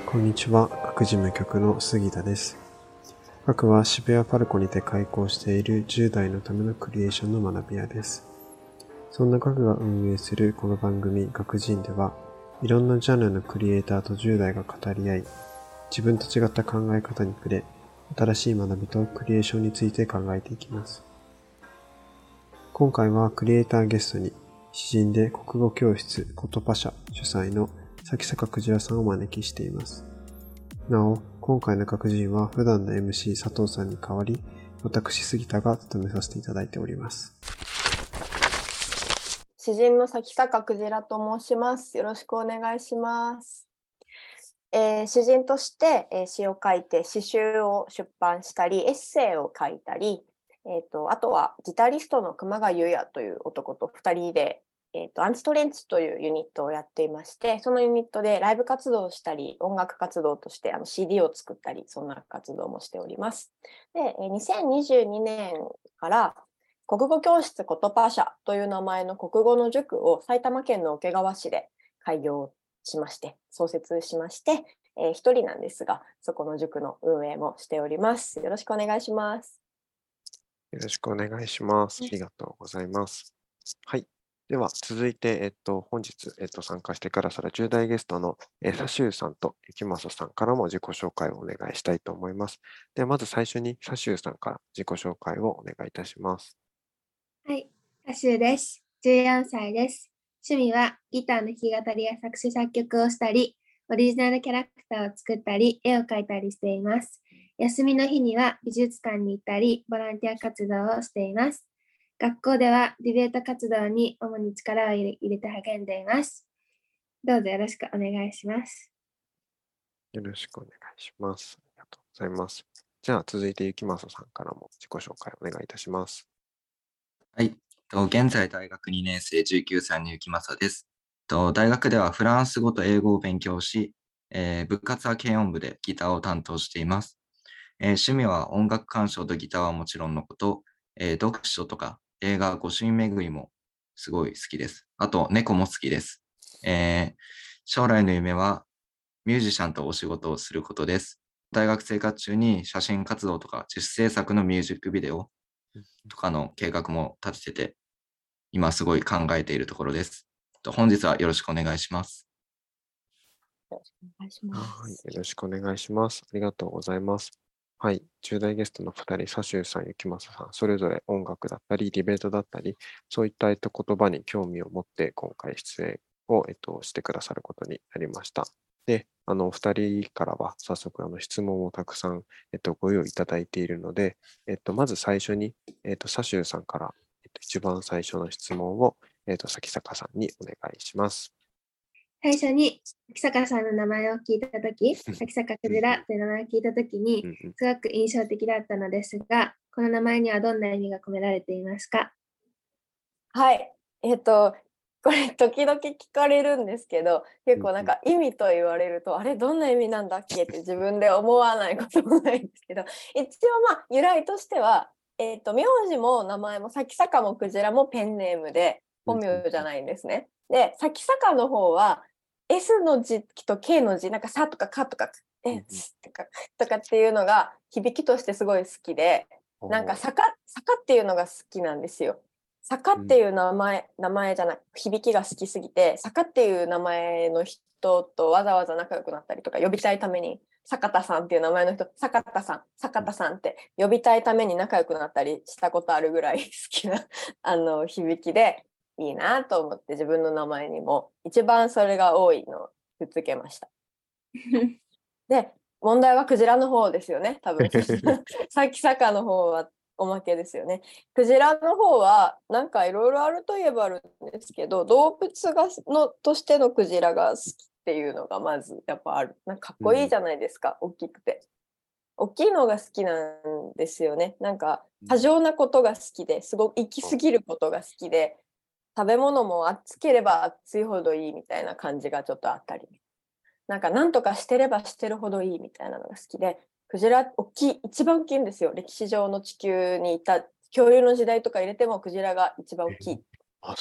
こんにちは、学事務局の杉田です。学は渋谷パルコにて開講している10代のためのクリエーションの学び屋です。そんな学が運営するこの番組学人では、いろんなジャンルのクリエイターと10代が語り合い、自分と違った考え方に触れ、新しい学びとクリエーションについて考えていきます。今回はクリエイターゲストに、詩人で国語教室ことパ社主催の崎坂くじらさんをお招きしています。なお、今回の学人は普段の MC 佐藤さんに代わり、私杉田が務めさせていただいております。 詩人の崎坂くじらと申します。よろしくお願いします。詩人として、詩を書いて詩集を出版したり、エッセイを書いたり、あとはギタリストの熊谷裕也という男と2人で、アンチトレンチというユニットをやっていまして、そのユニットでライブ活動をしたり、音楽活動としてCD を作ったり、そんな活動もしております。で、2022年から国語教室ことパ社という名前の国語の塾を埼玉県の桶川市で開業しまして、創設しまして、一人なんですが、そこの塾の運営もしております。よろしくお願いします。 よろしくお願いします。ありがとうございます。はい。では、続いて、本日、参加してくださる10代ゲストの、サシューさんとゆきまささんからも自己紹介をお願いしたいと思います。では、まず最初にサシューさんから自己紹介をお願いいたします。 はい、サシュです。14歳です。趣味はギターの弾き語りや作詞作曲をしたり、オリジナルキャラクターを作ったり、絵を描いたりしています。休みの日には美術館に行ったり、ボランティア活動をしています。学校ではディベート活動に主に力を入れて励んでいます。どうぞよろしくお願いします。 よろしくお願いします。ありがとうございます。じゃあ、続いてゆきまささんからも自己紹介お願いいたします。 はい。現在大学2年生19歳のゆきまさです。大学ではフランス語と英語を勉強し、部活は軽音部でギターを担当しています。趣味は音楽鑑賞とギターはもちろんのこと、読書とか映画、御朱印巡りもすごい好きです。あと、猫も好きです。将来の夢はミュージシャンとお仕事をすることです。大学生活中に写真活動とか自主制作のミュージックビデオとかの計画も立ててて、今すごい考えているところです。本日はよろしくお願いします。 よろしくお願いします。 はい、よろしくお願いします。ありがとうございます。はい、10代ゲストの2人、サシューさん、ゆきまささん、それぞれ音楽だったり、ディベートだったり、そういった言葉に興味を持って、今回出演を、してくださることになりました。で、2人からは早速質問をたくさん、ご用意いただいているので、まず最初に、サシューさんから、一番最初の質問を、崎坂さんにお願いします。 最初に崎坂さんの名前を聞いたとき、崎坂くじらという名前を聞いたときに、すごく印象的だったのですが、この名前にはどんな意味が込められていますか？ はい。これ時々聞かれるんですけど、結構なんか意味と言われると、あれどんな意味なんだっけって自分で思わないこともないんですけど、一応由来としては、名字も名前も崎坂もくじらもペンネームで、本名じゃないんですね。で、崎坂の方は、S の字と K の字、なんかさとかかとか、とかっていうのが響きとしてすごい好きで、なんか坂っていうのが好きなんですよ。坂っていう名前じゃない、響きが好きすぎて、坂っていう名前の人とわざわざ仲良くなったりとか、呼びたいために、坂田さんっていう名前の人、坂田さんって呼びたいために仲良くなったりしたことあるぐらい好きな響きでいいなと思って、自分の名前にも一番それが多いのをくっつけました。で、問題はクジラの方ですよね、多分。崎坂の方はおまけですよね。クジラの方はなんかいろいろあるといえばあるんですけど、動物としてのクジラが好きっていうのがまずやっぱある。なんかかっこいいじゃないですか、大きくて。大きいのが好きなんですよね。なんか過剰なことが好きで、すごく行き過ぎることが好きで、食べ物も熱ければ熱いほどいいみたいな感じがちょっとあったり。なんとかしてればしてるほどいいみたいなのが好きで、クジラ一番大きいんですよ。歴史上の地球にいた恐竜の時代とか入れてもクジラが一番大きい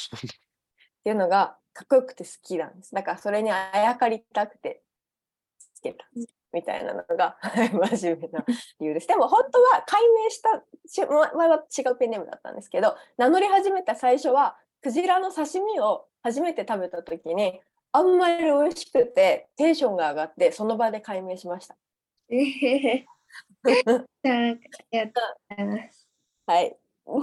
っていうのがかっこよくて好きなんです。だからそれにあやかりたくてつけたみたいなのが真面目な理由です。でも本当は解明した前は違うペンネームだったんですけど、名乗り始めた最初はクジラの刺身を初めて食べた時にあんまり美味しくてテンションが上がってその場で解明しました。 なんかありがとうございます。 はい。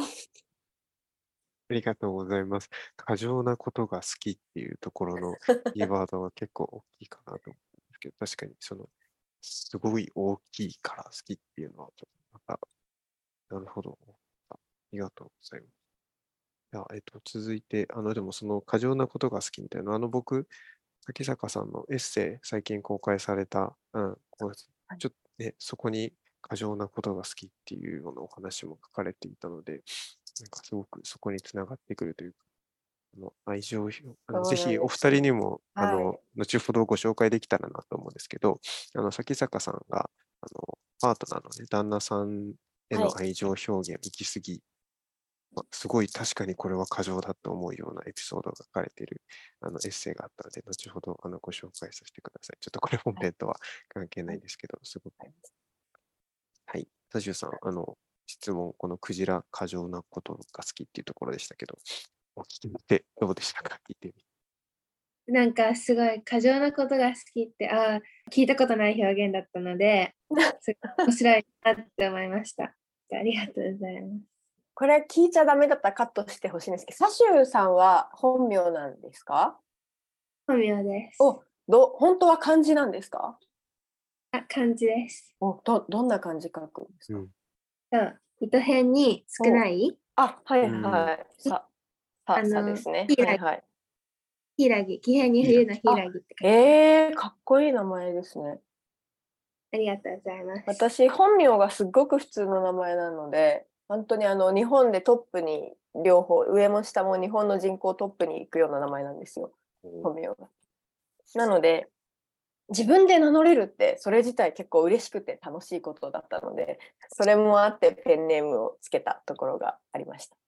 ありがとうございます。過剰なことが好きっていうところのキーワードは結構大きいかなと思うんですけど、確かにすごい大きいから好きっていうのは、ちょっとまた、なるほど。ありがとうございます。じゃあ、続いて、でもその過剰なことが好きみたいな、僕、柿坂さんのエッセイ、最近公開された、ちょっとね、そこに過剰なことが好きっていうようなお話も書かれていたので、なんかすごくそこにつながってくるというか、愛情表、ぜひお二人にも、後ほどご紹介できたらなと思うんですけど、崎坂さんが、パートナーのね、旦那さんへの愛情表現、行き過ぎ、すごい確かにこれは過剰だと思うようなエピソードが書かれているエッセイがあったので、後ほどご紹介させてください。ちょっとこれ本編とは関係ないんですけど、すごく。はい。サジュさん、質問、このクジラ過剰なことが好きっていうところでしたけど、お聞きしてどうでしたか？聞いてみて。 なんかすごい過剰なことが好きって聞いたことない表現だったので、すごい面白いなって思いました。ありがとうございます。 これ聞いちゃダメだったらカットしてほしいんですけど、サシュさんは本名なんですか？ 本名です。 本当は漢字なんですか？ 漢字です。 どんな漢字書くんですか？ 糸辺に少ない。 はいはい。さですね。はいはい。 柊、木辺に冬の柊って書いてかっこいい名前ですね。 ありがとうございます。 私、本名がすっごく普通の名前なので、本当に日本でトップに両方、上も下も日本の人口トップに行くような名前なんですよ、本名が。なので、自分で名乗れるって、それ自体結構嬉しくて楽しいことだったので、それもあってペンネームをつけたところがありました。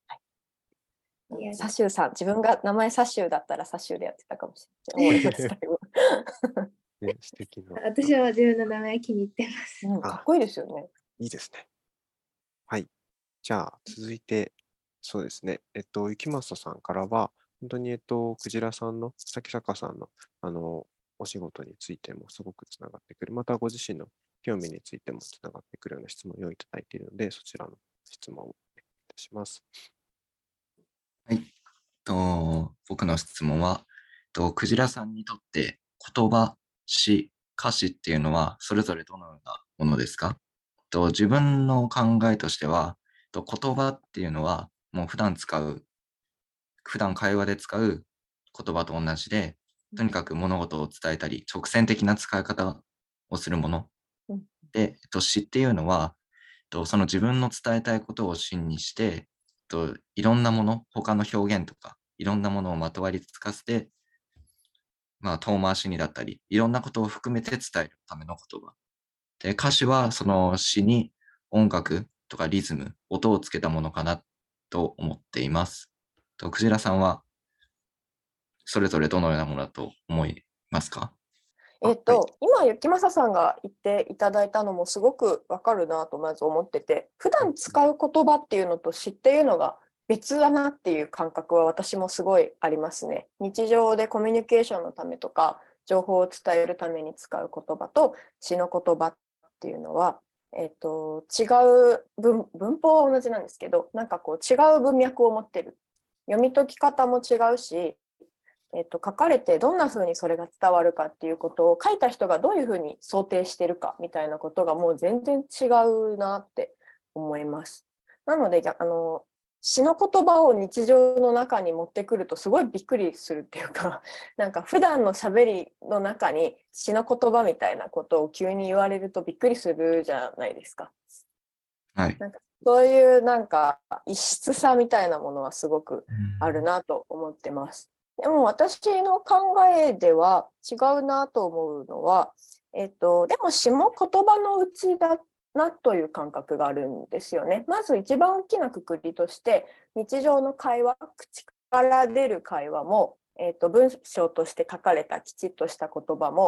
サシュさん、自分が名前サシュだったらサシュでやってたかもしれない。思いましたね、素敵な。 私は自分の名前気に入ってます。 かっこいいですよね。 いいですね。はい。じゃあ、続いて、そうですね。雪政さんからは、本当に、クジラさんの、崎坂さんの、お仕事についてもすごくつながってくる。また、ご自身の興味についてもつながってくるような質問をいただいているので、そちらの質問をお願いいたします。 はい。僕の質問は、クジラさんにとって言葉、詩、歌詞っていうのはそれぞれどのようなものですか？自分の考えとしては、言葉っていうのはもう普段会話で使う言葉と同じで、とにかく物事を伝えたり、直線的な使い方をするもの。で、詩っていうのは、その自分の伝えたいことを芯にして、いろんなもの、他の表現とか、いろんなものをまとわりつかせて、遠回しにだったり、いろんなことを含めて伝えるための言葉。で、歌詞はその詩に音楽とかリズム、音をつけたものかなと思っています。クジラさんはそれぞれどのようなものだと思いますか？ 今、雪政さんが言っていただいたのもすごくわかるなとまず思ってて、普段使う言葉っていうのと詩っていうのが別だなっていう感覚は私もすごいありますね。日常でコミュニケーションのためとか、情報を伝えるために使う言葉と詩の言葉っていうのは、違う文法は同じなんですけど、なんかこう違う文脈を持ってる。読み解き方も違うし、書かれてどんな風にそれが伝わるかっていうことを書いた人がどういう風に想定してるかみたいなことがもう全然違うなって思います。なので詩の言葉を日常の中に持ってくるとすごいびっくりするっていうか、なんか普段の喋りの中に詩の言葉みたいなことを急に言われるとびっくりするじゃないですか。 はい。 なんかそういうなんか異質さみたいなものはすごくあるなと思ってます。でも私の考えでは違うなと思うのは、でも詩も言葉のうちだなという感覚があるんですよね。まず一番大きなくくりとして、日常の会話、口から出る会話も、文章として書かれたきちっとした言葉も、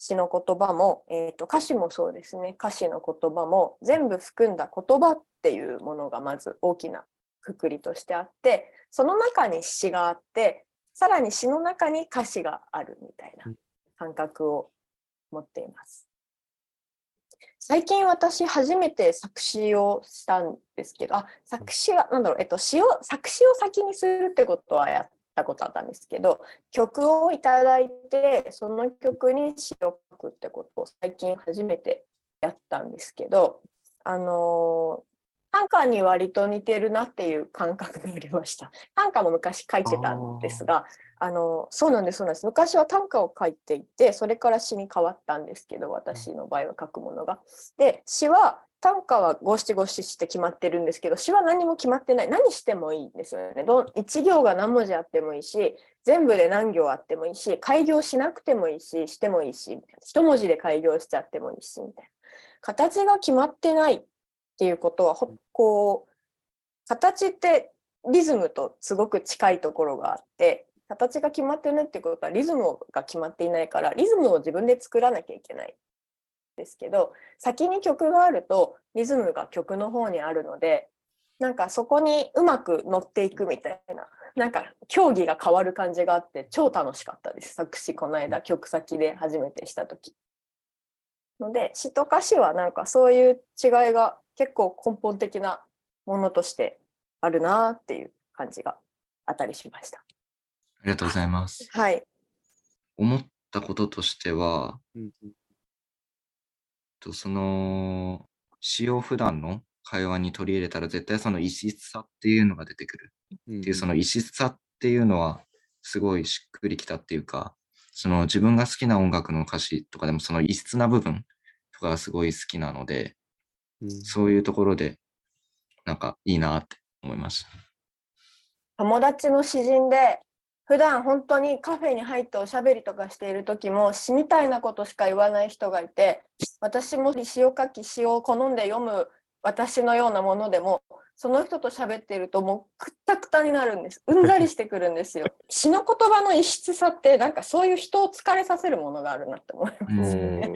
詩の言葉も、歌詞もそうですね。歌詞の言葉も全部含んだ言葉っていうものがまず大きな括りとしてあって、その中に詩があって、さらに詩の中に歌詞があるみたいな感覚を持っています。最近私初めて作詞をしたんですけど、作詞は作詞を先にするってことはやったことあったんですけど、曲をいただいてその曲に詩を書くってことを最近初めてやったんですけど、短歌に割と似てるなっていう感覚がありました。短歌も昔書いてたんですが、そうなんです。昔は短歌を書いていて、それから詩に変わったんですけど、私の場合は書くものが。で、詩は、短歌は五七五七して決まってるんですけど、詩は何も決まってない。何してもいいんですよね。一行が何文字あってもいいし、全部で何行あってもいいし、改行しなくてもいいし、してもいいし、一文字で改行しちゃってもいいし、みたいな。形が決まってないっていうことは、形ってリズムとすごく近いところがあって、形が決まってないってことはリズムが決まっていないから、リズムを自分で作らなきゃいけないですけど、先に曲があるとリズムが曲の方にあるので、なんかそこにうまく乗っていくみたいな、なんか競技が変わる感じがあって超楽しかったです。作詞この間曲先で初めてした時ので、詩と歌詞はなんかそういう違いが結構根本的なものとしてあるなっていう感じがあったりしました。 ありがとうございます。 はい。 思ったこととしては、 うんその詩を普段の会話に取り入れたら絶対その異質さっていうのが出てくるっていう、その異質さっていうのはすごいしっくりきたっていうか、その自分が好きな音楽の歌詞とかでもその異質な部分とかがすごい好きなので、そういうところでなんかいいなって思いました。 友達の詩人で普段本当にカフェに入っておしゃべりとかしている時も詩みたいなことしか言わない人がいて、私も詩を書き詩を好んで読む私のようなものでもその人と喋っているともうくったくたになるんです。うんざりしてくるんですよ。詩の言葉の異質さってなんかそういう人を疲れさせるものがあるなって思いますね。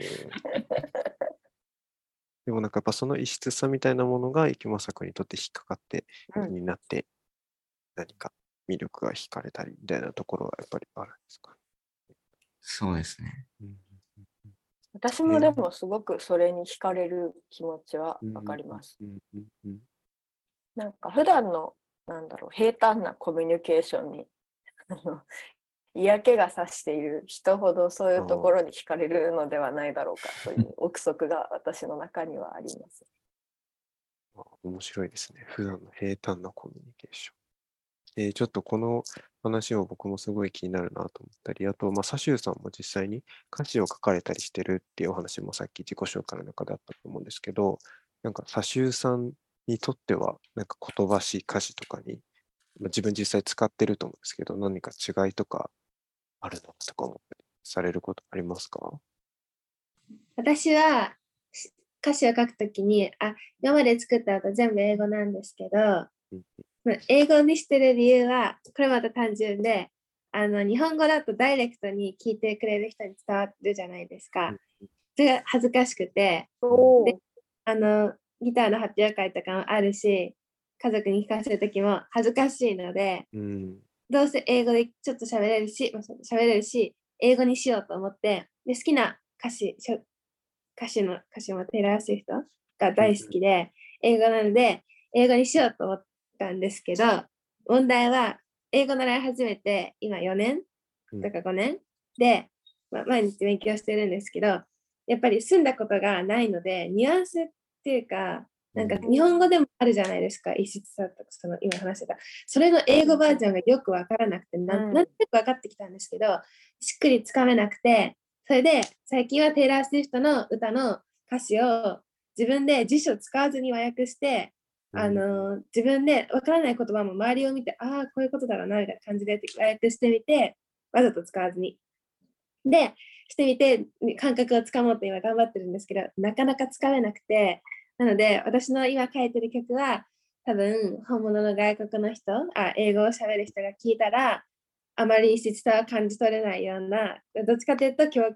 でもなんかやっぱその異質さみたいなものが池政君にとって引っかかって気になって何か魅力が惹かれたりみたいなところはやっぱりあるんですか？ そうですね。 私もでもすごくそれに惹かれる気持ちはわかります。なんか普段の平坦なコミュニケーションに嫌気がさしている人ほどそういうところに惹かれるのではないだろうかという憶測が私の中にはあります。 面白いですね。普段の平坦なコミュニケーション。ちょっとこの話を僕もすごい気になるなと思ったり、あと、サシューさんも実際に歌詞を書かれたりしてるっていうお話もさっき自己紹介の中であったと思うんですけど、なんかサシューさんにとっては、なんか言葉詞、歌詞とかに、自分実際使ってると思うんですけど、何か違いとかあるのとか思ったりされることありますか？ 私は歌詞を書くときに、今まで作った歌全部英語なんですけど、英語にしてる理由は、これまた単純で、日本語だとダイレクトに聞いてくれる人に伝わるじゃないですか。それが恥ずかしくて、でギターの発表会とかもあるし、家族に聞かせるときも恥ずかしいので、どうせ英語でちょっと喋れるし、英語にしようと思って、で好きな歌詞もテイラー・スウィフトが大好きで、英語なので英語にしようと思ったんですけど、問題は英語習い始めて今4年とか5年で、毎日勉強してるんですけど、やっぱり住んだことがないので、ニュアンスっていうか、なんか日本語でもあるじゃないですか、異質さとか、その今話してた。それの英語バージョンがよくわからなくて、なんとなく分かってきたんですけど、しっくりつかめなくて、それで最近はテイラー・スウィフトの歌の歌詞を自分で辞書を使わずに和訳して、自分でわからない言葉も周りを見て、こういうことだろうなみたいな感じで和訳してみて、わざと使わずに。で、してみて、感覚をつかもうと今頑張ってるんですけど、なかなかつかめなくて、なので、私の今書いてる曲は、多分、本物の外国の人、英語を喋る人が聞いたら、あまり異質さは感じ取れないような、どっちかというと共感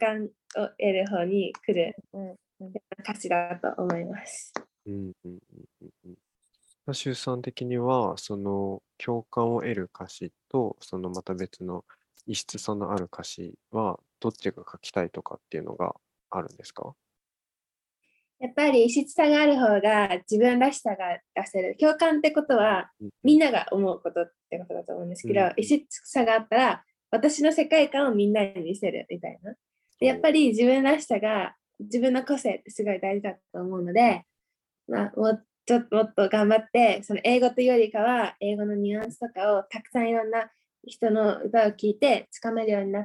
を得る方に来るうんうん歌詞だと思います。 うんうんうんうんうん。マシューさん的には、その共感を得る歌詞と、そのまた別の異質さのある歌詞は、どっちが書きたいとかっていうのがあるんですか？ やっぱり異質さがある方が自分らしさが出せる。共感ってことはうんみんなが思うことってことだと思うんですけど、 うん異質さがあったら私の世界観をみんなに見せるみたいな。でやっぱり自分らしさが、自分の個性ってすごい大事だと思うので、もっと頑張って、その英語というよりかは、英語のニュアンスとかをたくさんいろんな人の歌を聴いて、つかめるようになって、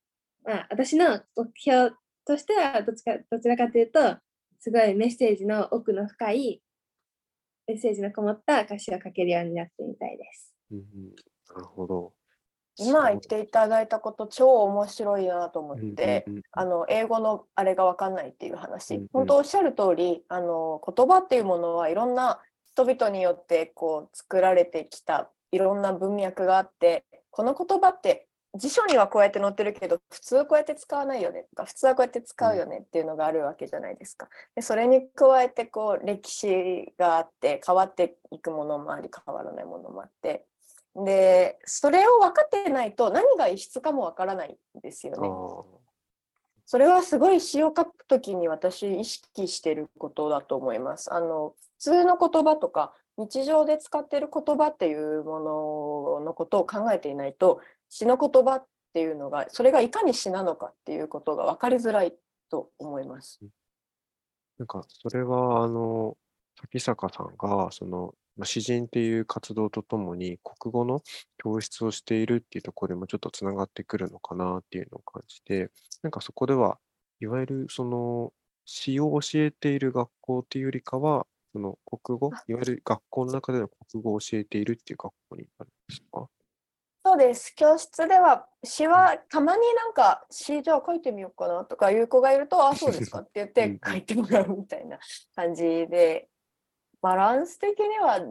私の目標としてはどちらかというと、すごいメッセージの奥の深い、メッセージのこもった歌詞を書けるようになってみたいです。 うんうん。なるほど。 今言っていただいたこと超面白いなと思って、 うんうん英語のあれが分かんないっていううん話、本当おっしゃる通り、言葉っていうものはいろんな人々によってこう作られてきたいろんな文脈があって、この言葉って辞書にはこうやって載ってるけど普通こうやって使わないよねとか、普通はこうやって使うよねっていうのがあるわけじゃないですか。でそれに加えてこう歴史があって変わっていくものもあり変わらないものもあって、でそれを分かってないと何が異質かも分からないんですよあね。 あ。 それはすごい詩を書くときに私意識してることだと思います。普通の言葉とか日常で使っている言葉っていうもののことを考えていないと、詩の言葉っていうのがそれがいかに詩なのかっていうことが分かりづらいと思います。 なんか、それは、崎坂さんが、詩人っていう活動とともに、国語の教室をしているっていうところでもちょっとつながってくるのかなっていうのを感じて、なんかそこでは、いわゆる、詩を教えている学校っていうよりかは、国語、いわゆる学校の中での国語を教えているっていう学校になるんですか？ そうです。教室では詩はたまになんか詩じゃあ書いてみようかなとかいう子がいると、あ、そうですかって言って書いてもらうみたいな感じで、バランス的には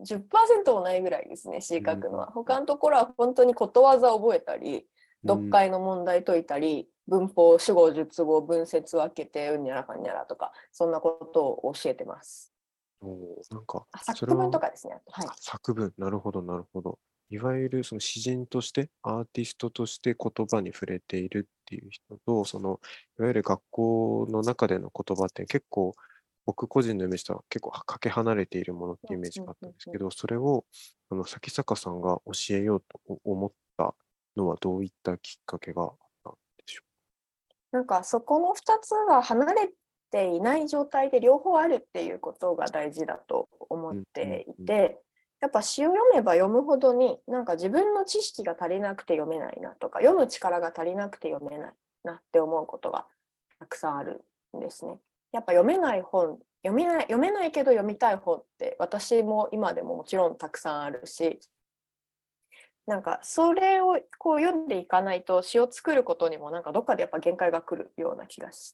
10% もないぐらいですね、詩書くのは。他のところは本当にことわざ覚えたり、読解の問題解いたり、文法、主語、述語、文節分けてうんにゃらかんにゃらとか、そんなことを教えてます。 なんか、そ作れは、 文とかですね。はい。 作文、なるほど、なるほど。いわゆるその詩人として、アーティストとして言葉に触れているっていう人と、いわゆる学校の中での言葉って結構、僕個人のイメージとは結構かけ離れているものっていうイメージがあったんですけど、それを、崎坂さんが教えようと思ったのはどういったきっかけがあったんでしょなんかそこの2つが離れていない状態で両方あるっていうことが大事だと思っていて、やっぱ詩を読めば読むほどになんか自分の知識が足りなくて読めないなとか、読む力が足りなくて読めないなって思うことがたくさんあるんですね。やっぱ読めないけど読みたい本って私も今でももちろんたくさんあるし、なんかそれをこう読んでいかないと詩を作ることにもなんかどっかでやっぱ限界が来るような気がして、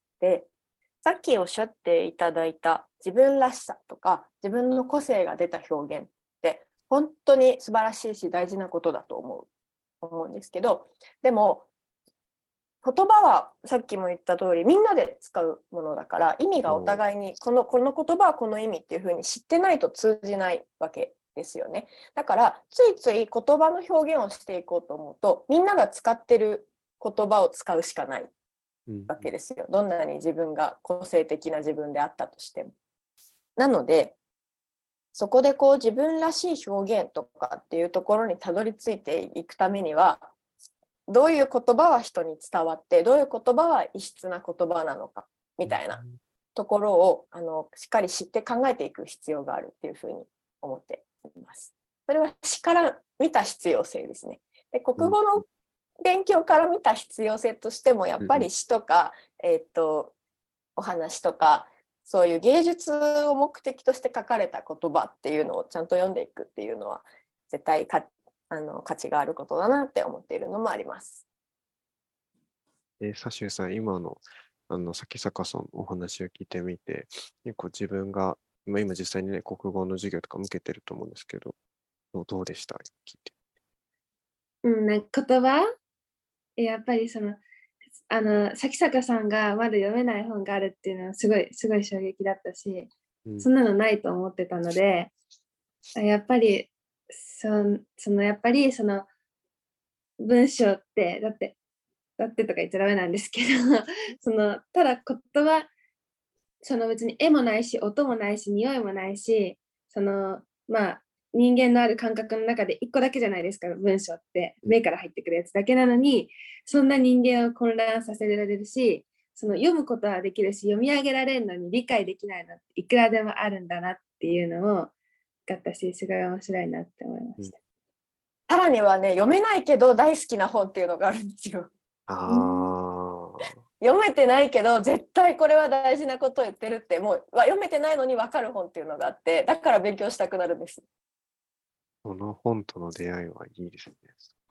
さっきおっしゃっていただいた自分らしさとか自分の個性が出た表現って本当に素晴らしいし大事なことだと思うんですけど、でも言葉はさっきも言った通りみんなで使うものだから、意味がお互いにこの言葉はこの意味っていうふうに知ってないと通じないわけですよね。だからついつい言葉の表現をしていこうと思うと、みんなが使ってる言葉を使うしかないわけですよ。どんなに自分が個性的な自分であったとしても。なのでそこでこう自分らしい表現とかっていうところにたどり着いていくためには、どういう言葉は人に伝わって、どういう言葉は異質な言葉なのかみたいなところをしっかり知って考えていく必要があるっていうふうに思っています。それは詩から見た必要性ですね。で、国語の勉強から見た必要性としてもやっぱり詩とか、お話とかそういう芸術を目的として書かれた言葉っていうのをちゃんと読んでいくっていうのは絶対価値があることだなって思っているのもあります。 サシュさん、今の、崎坂さんのお話を聞いてみて、結構自分が、今実際にね、国語の授業とかも受けてると思うんですけど、どうでした聞いて。 なんか言葉やっぱり咲坂さんがまだ読めない本があるっていうのはすごい衝撃だったし、 うんそんなのないと思ってたので、やっぱり、やっぱりその文章って、だってとか言っちゃダメなんですけど、ただ言葉、別に絵もないし、音もないし、匂いもないし、まあ、人間のある感覚の中で一個だけじゃないですか、文章って。目から入ってくるやつだけなのに、そんな人間を混乱させられるし、読むことはできるし、読み上げられるのに理解できないのっていくらでもあるんだなっていうのを、私、すごい面白いなって思いました。 さらにはね、読めないけど大好きな本っていうのがあるんですよ。読めてないけど絶対これは大事なことを言ってるってもう読めてないのに分かる本っていうのがあって、だから勉強したくなるんです。 この本との出会いはいいですね。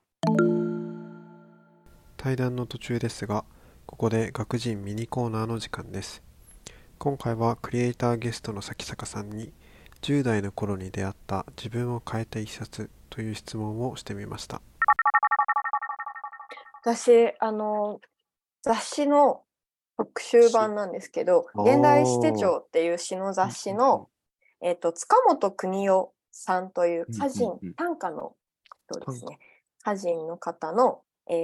対談の途中ですが、ここで学人ミニコーナーの時間です。今回はクリエイターゲストの咲坂さんに10代の頃に出会った自分を変えた一冊という質問をしてみました。 私雑誌の特集版なんですけど、現代史手帳っていう詩の雑誌の、塚本邦夫さんという歌人、短歌の人ですね。歌人の方の、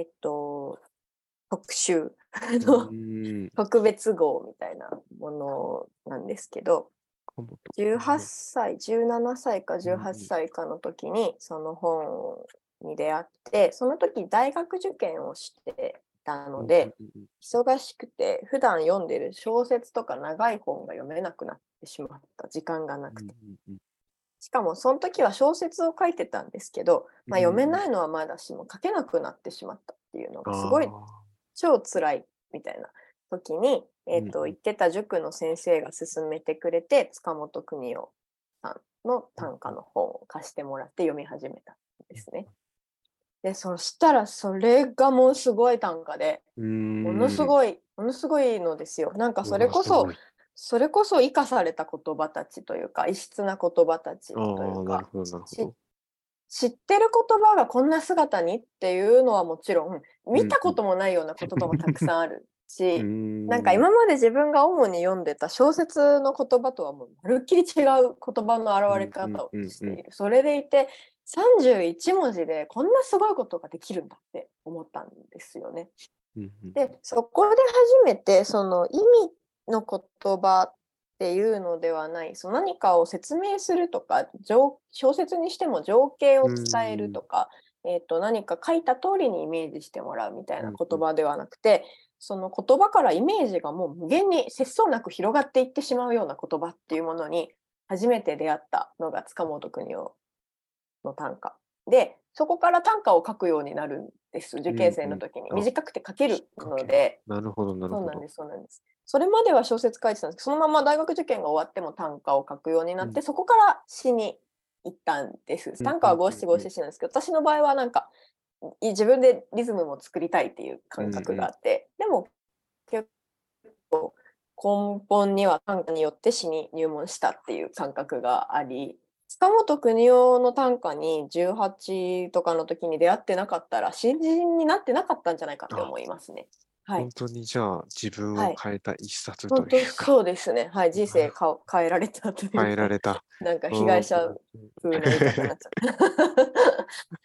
特集の特別号みたいなものなんですけど、18歳、17歳か18歳かの時にその本に出会って、その時大学受験をしてたので、忙しくて普段読んでる小説とか長い本が読めなくなってしまった、時間がなくて。しかもその時は小説を書いてたんですけど、読めないのはまだしも書けなくなってしまったっていうのがすごい超辛いみたいな時に、行ってた塾の先生が勧めてくれて、塚本邦夫さんの短歌の本を貸してもらって読み始めたんですね。で、そしたらそれがものすごい短歌で、ものすごいのですよ。なんかそれこそ生かされた言葉たちというか、異質な言葉たちというか、知ってる言葉がこんな姿にっていうのはもちろん、見たこともないような言葉もたくさんあるし、なんか今まで自分が主に読んでた小説の言葉とはもうまるっきり違う言葉の現れ方をしている。それでいて31文字でこんなすごいことができるんだって思ったんですよね。で、そこで初めてその意味の言葉っていうのではない、その何かを説明するとか、小説にしても情景を伝えるとか、何か書いた通りにイメージしてもらうみたいな言葉ではなくて、その言葉からイメージがもう無限に節操なく広がっていってしまうような言葉っていうものに初めて出会ったのが塚本邦夫の短歌で、そこから短歌を書くようになるんです。受験生の時に短くて書けるので。 なるほど。 そうなんです。それまでは小説書いてたんですけど、そのまま大学受験が終わっても短歌を書くようになって、そこから詩に行ったんです。短歌は五七五七詩なんですけど、私の場合はなんか自分でリズムも作りたいっていう感覚があって、でも結構根本には短歌によって詩に入門したっていう感覚があり、塚本邦夫の短歌に18とかの時に出会ってなかったら新人になってなかったんじゃないかって思いますね。 本当にじゃあ自分を変えた一冊というか、 そうですね。はい、人生変えられたというか、 変えられた。 なんか被害者風な言い方になっちゃった。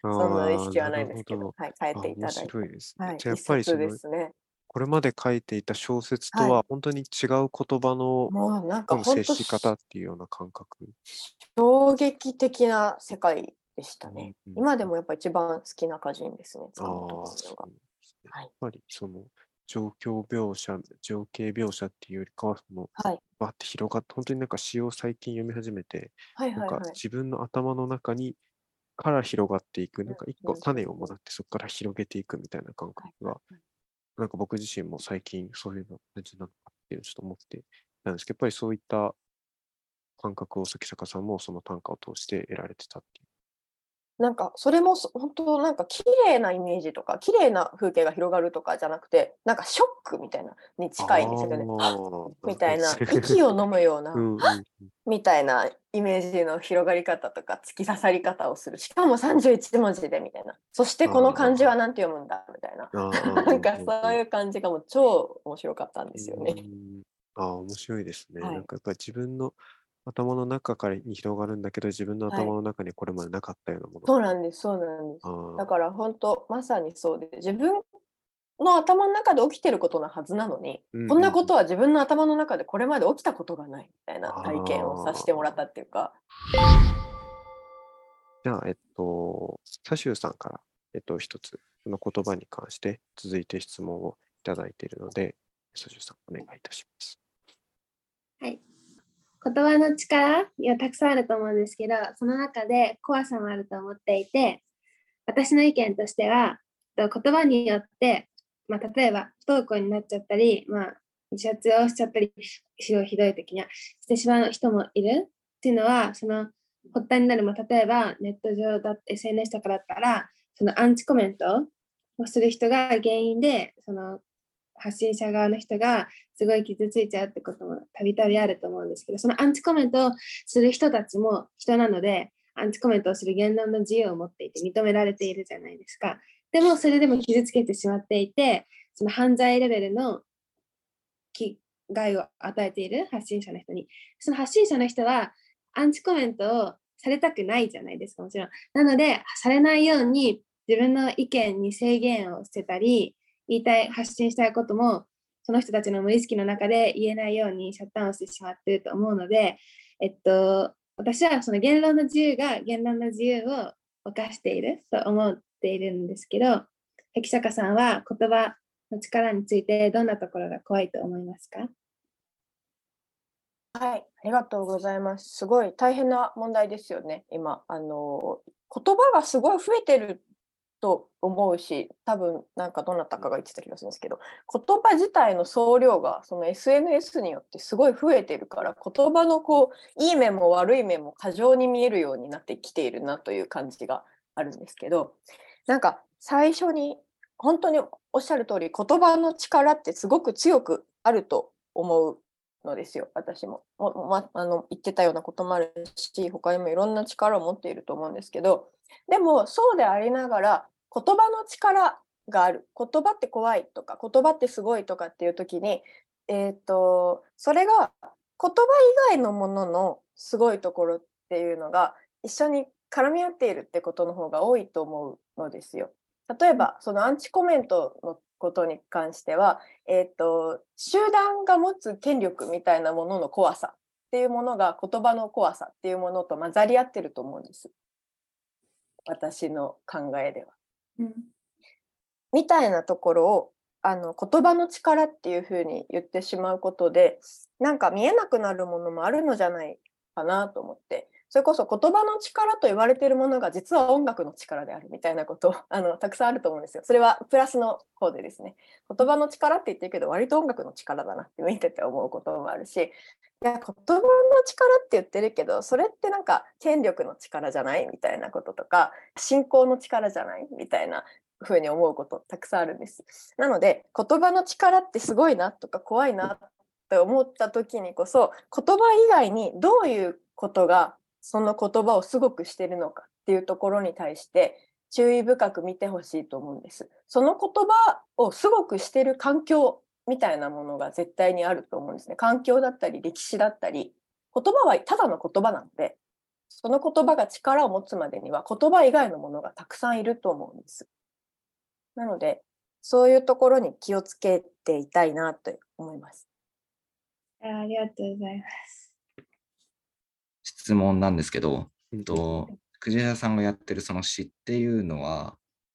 そんな意識はないですけど、はい、変えていただいて。 面白いですね。 はい、 じゃあやっぱりこれまで書いていた小説とは本当に違う言葉のもうなんか本当接し方っていうような感覚。 衝撃的な世界でしたね。今でもやっぱ一番好きな歌人ですね。 やっぱりその情景描写っていうよりかはバッて広がって、本当になんか詩を最近読み始めて、なんか自分の頭の中から広がっていく、なんか一個種をもらってそこから広げていくみたいな感覚が、なんか僕自身も最近そういうの大事なのかっていうのをちょっと思ってなんですけど、やっぱりそういった感覚を咲坂さんもその短歌を通して得られてたっていうなんかそれも本当なんか綺麗なイメージとか綺麗な風景が広がるとかじゃなくて、なんかショックみたいなに近いんですよね。みたいな、息を飲むようなみたいなイメージの広がり方とか突き刺さり方をする。しかも31文字でみたいな。そしてこの漢字は何て読むんだみたいな。なんかそういう感じがもう超面白かったんですよね。 面白いですね。 はい、 なんかやっぱり自分の頭の中からに広がるんだけど、自分の頭の中にこれまでなかったようなもの。 そうなんです、そうなんです。だから本当まさにそうで、自分の頭の中で起きてることなはずなのに、こんなことは自分の頭の中でこれまで起きたことがないみたいな体験をさせてもらったっていうか。 じゃあ、サシューさんから、一つ、この言葉に関して続いて質問をいただいているので、サシューさん、お願いいたします。 はい。言葉の力がたくさんあると思うんですけど、その中で怖さもあると思っていて、私の意見としては、言葉によって、例えば不登校になっちゃったり、自殺をしちゃったり、ひどい時にはしてしまう人もいるっていうのは、その発端になる、例えばネット上だって SNS とかだったら、そのアンチコメントをする人が原因で、その発信者側の人がすごい傷ついちゃうってこともたびたびあると思うんですけど、そのアンチコメントをする人たちも人なので、アンチコメントをする言論の自由を持っていて認められているじゃないですか。でもそれでも傷つけてしまっていて、その犯罪レベルの危害を与えている発信者の人に、その発信者の人はアンチコメントをされたくないじゃないですか、もちろん。なので、されないように自分の意見に制限をしてたり、発信したいことも、その人たちの無意識の中で言えないようにシャットダウンしてしまっていると思うので、私はその言論の自由が言論の自由を犯していると思っているんですけど、関坂さんは言葉の力についてどんなところが怖いと思いますか？ はい、ありがとうございます。すごい大変な問題ですよね、今。言葉がすごい増えてると思うし、多分なんかどなたかが言ってた気がするんですけど、言葉自体の総量がその SNS によってすごい増えてるから、言葉のいい面も悪い面も過剰に見えるようになってきているなという感じがあるんですけど、なんか最初に本当におっしゃる通り、言葉の力ってすごく強くあると思うのですよ。私も言ってたようなこともあるし、他にもいろんな力を持っていると思うんですけど、でもそうでありながら言葉の力がある、言葉って怖いとか言葉ってすごいとかっていう時に、それが言葉以外のもののすごいところっていうのが一緒に絡み合っているってことの方が多いと思うのですよ。例えばそのアンチコメントのことに関しては、集団が持つ権力みたいなものの怖さっていうものが言葉の怖さっていうものと混ざり合ってると思うんです。私の考えでは。みたいなところを言葉の力っていうふうに言ってしまうことで、なんか見えなくなるものもあるのじゃないかなと思って、それこそ言葉の力と言われているものが実は音楽の力であるみたいなことたくさんあると思うんですよ。それはプラスの方でですね、言葉の力って言ってるけど割と音楽の力だなって見てて思うこともあるし、いや言葉の力って言ってるけどそれってなんか権力の力じゃないみたいなこととか、信仰の力じゃないみたいなふうに思うことたくさんあるんです。なので言葉の力ってすごいなとか怖いなって思った時にこそ、言葉以外にどういうことがその言葉をすごくしてるのかっていうところに対して注意深く見てほしいと思うんです。その言葉をすごくしてる環境みたいなものが絶対にあると思うんですね。環境だったり歴史だったり、言葉はただの言葉なので、その言葉が力を持つまでには言葉以外のものがたくさんいると思うんです。なのでそういうところに気をつけていたいなと思います。 ありがとうございます。 質問なんですけど、クジラさんがやってるその詩っていうのは、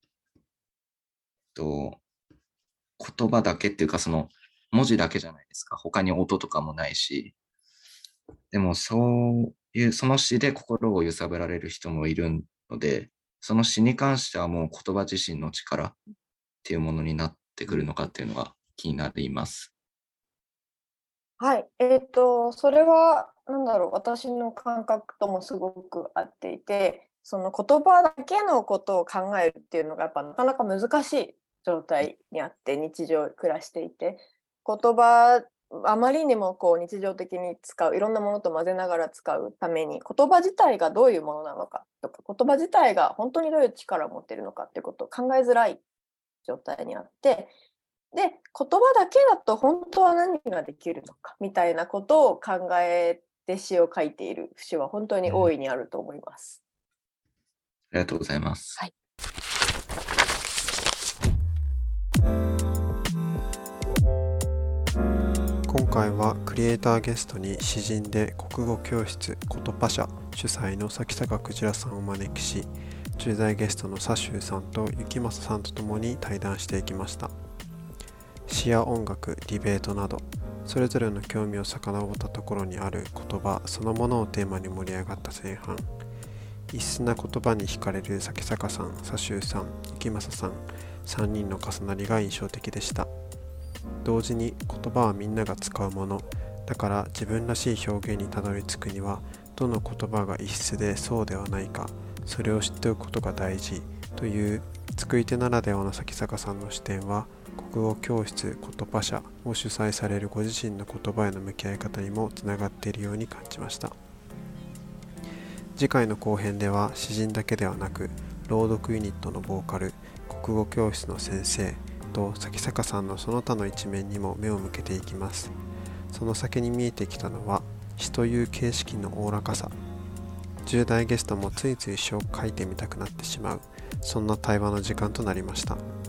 言葉だけっていうかその文字だけじゃないですか。他に音とかもないし。でもそういう、その詩で心を揺さぶられる人もいるので、その詩に関してはもう言葉自身の力っていうものになってくるのかっていうのが気になります。 はい、それはなんだろう、私の感覚ともすごく合っていて、 その言葉だけのことを考えるっていうのがやっぱなかなか難しい状態にあって、日常暮らしていて、言葉あまりにもこう日常的に使ういろんなものと混ぜながら使うために、言葉自体がどういうものなのかとか、言葉自体が本当にどういう力を持っているのかっていうことを考えづらい状態にあって、で言葉だけだと本当は何ができるのかみたいなことを考えて詩を書いている節は本当に大いにあると思います。 ありがとうございます。 はい。 今回はクリエイターゲストに詩人で国語教室ことパ社主催の崎坂くじらさんをお招きし、10代ゲストの佐秀さんと雪正さんとともに対談していきました。詩や音楽、ディベートなどそれぞれの興味を遡ったところにある言葉そのものをテーマに盛り上がった前半、異質な言葉に惹かれる崎坂さん、佐秀さん、雪正さん3人の重なりが印象的でした。同時に言葉はみんなが使うものだから、自分らしい表現にたどり着くにはどの言葉が異質でそうではないか、それを知っておくことが大事という作り手ならではの崎坂さんの視点は、国語教室ことパ社を主催されるご自身の言葉への向き合い方にもつながっているように感じました。次回の後編では詩人だけではなく朗読ユニットのボーカル、国語教室の先生と崎坂さんのその他の一面にも目を向けていきます。その先に見えてきたのは詩という形式のおおらかさ。10代ゲストもついつい詩を書いてみたくなってしまう、そんな対話の時間となりました。